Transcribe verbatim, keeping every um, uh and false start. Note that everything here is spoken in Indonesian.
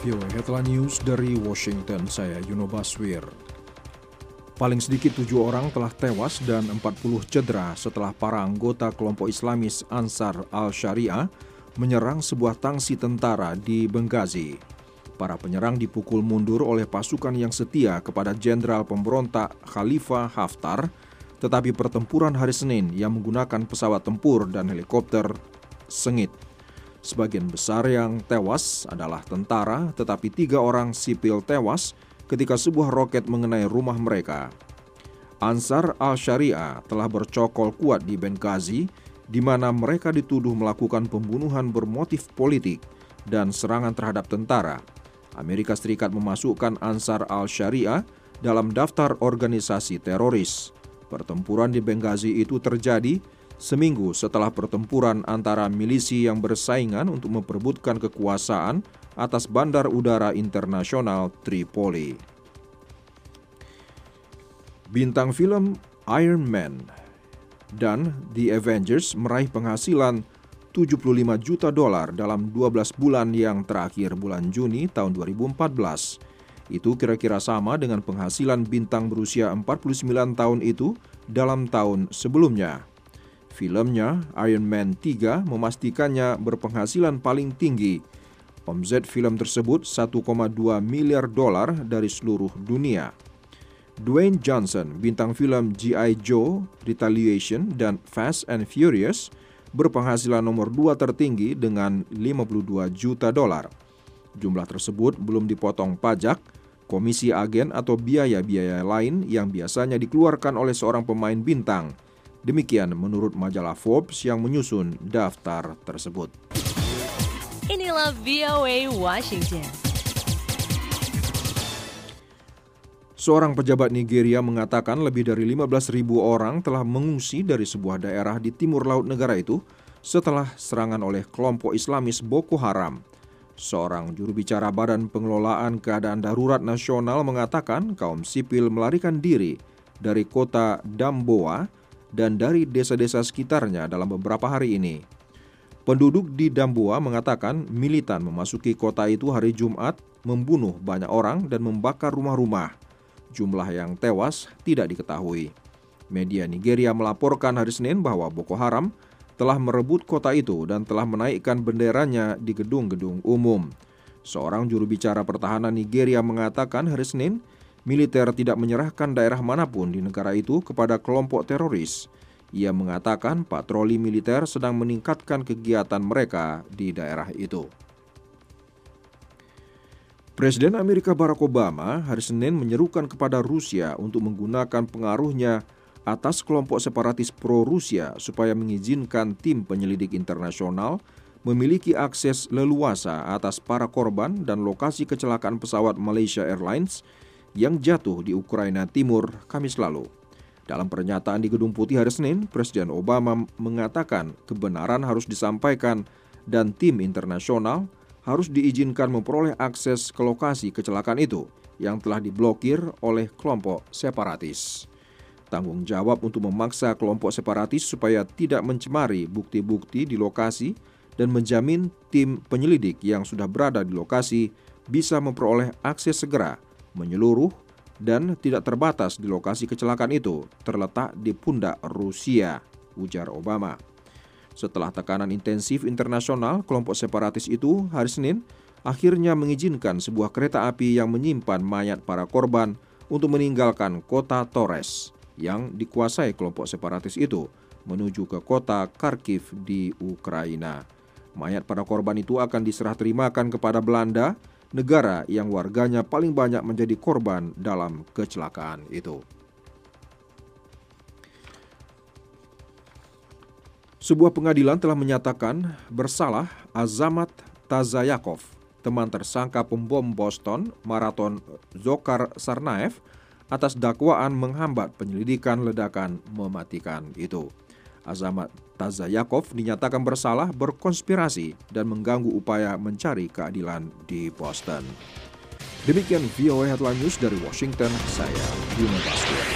V O A Headline News dari Washington, saya Yuno Baswir. Paling sedikit tujuh orang telah tewas dan empat puluh cedera setelah para anggota kelompok Islamis Ansar al-Sharia menyerang sebuah tangsi tentara di Benghazi. Para penyerang dipukul mundur oleh pasukan yang setia kepada Jenderal Pemberontak Khalifa Haftar, tetapi pertempuran hari Senin yang menggunakan pesawat tempur dan helikopter sengit. Sebagian besar yang tewas adalah tentara, tetapi tiga orang sipil tewas ketika sebuah roket mengenai rumah mereka. Ansar al-Sharia telah bercokol kuat di Benghazi, di mana mereka dituduh melakukan pembunuhan bermotif politik dan serangan terhadap tentara. Amerika Serikat memasukkan Ansar al-Sharia dalam daftar organisasi teroris. Pertempuran di Benghazi itu terjadi seminggu setelah pertempuran antara milisi yang bersaingan untuk memperebutkan kekuasaan atas Bandar Udara Internasional Tripoli. Bintang film Iron Man dan The Avengers meraih penghasilan tujuh puluh lima juta dolar dalam dua belas bulan yang terakhir bulan Juni tahun dua ribu empat belas. Itu kira-kira sama dengan penghasilan bintang berusia empat puluh sembilan tahun itu dalam tahun sebelumnya. Filmnya Iron Man tiga memastikannya berpenghasilan paling tinggi. Omset film tersebut satu koma dua miliar dolar dari seluruh dunia. Dwayne Johnson, bintang film G I. Joe, Retaliation, dan Fast and Furious, berpenghasilan nomor dua tertinggi dengan lima puluh dua juta dolar. Jumlah tersebut belum dipotong pajak, komisi agen atau biaya-biaya lain yang biasanya dikeluarkan oleh seorang pemain bintang. Demikian menurut majalah Forbes yang menyusun daftar tersebut. Inilah V O A Washington. Seorang pejabat Nigeria mengatakan lebih dari lima belas ribu orang telah mengungsi dari sebuah daerah di timur laut negara itu setelah serangan oleh kelompok Islamis Boko Haram. Seorang juru bicara Badan Pengelolaan Keadaan Darurat Nasional mengatakan kaum sipil melarikan diri dari kota Damboa dan dari desa-desa sekitarnya dalam beberapa hari ini. Penduduk di Damboa mengatakan militan memasuki kota itu hari Jumat, membunuh banyak orang dan membakar rumah-rumah. Jumlah yang tewas tidak diketahui. Media Nigeria melaporkan hari Senin bahwa Boko Haram telah merebut kota itu dan telah menaikkan benderanya di gedung-gedung umum. Seorang juru bicara pertahanan Nigeria mengatakan hari Senin, militer tidak menyerahkan daerah manapun di negara itu kepada kelompok teroris. Ia mengatakan patroli militer sedang meningkatkan kegiatan mereka di daerah itu. Presiden Amerika Barack Obama hari Senin menyerukan kepada Rusia untuk menggunakan pengaruhnya atas kelompok separatis pro-Rusia supaya mengizinkan tim penyelidik internasional memiliki akses leluasa atas para korban dan lokasi kecelakaan pesawat Malaysia Airlines yang jatuh di Ukraina Timur Kamis lalu. Dalam pernyataan di Gedung Putih hari Senin, Presiden Obama mengatakan kebenaran harus disampaikan dan tim internasional harus diizinkan memperoleh akses ke lokasi kecelakaan itu yang telah diblokir oleh kelompok separatis. Tanggung jawab untuk memaksa kelompok separatis supaya tidak mencemari bukti-bukti di lokasi dan menjamin tim penyelidik yang sudah berada di lokasi bisa memperoleh akses segera, menyeluruh, dan tidak terbatas di lokasi kecelakaan itu terletak di pundak Rusia, ujar Obama. Setelah tekanan intensif internasional, kelompok separatis itu hari Senin akhirnya mengizinkan sebuah kereta api yang menyimpan mayat para korban untuk meninggalkan kota Torres yang dikuasai kelompok separatis itu menuju ke kota Kharkiv di Ukraina. Mayat para korban itu akan diserah terimakan kepada Belanda, negara yang warganya paling banyak menjadi korban dalam kecelakaan itu. Sebuah pengadilan telah menyatakan bersalah Azamat Tazayakov, teman tersangka pembom Boston Marathon Dzhokhar Tsarnaev, atas dakwaan menghambat penyelidikan ledakan mematikan itu. Azamat Tazayakov dinyatakan bersalah berkonspirasi dan mengganggu upaya mencari keadilan di Boston. Demikian V O A Headline News dari Washington, saya Yuno Baswir.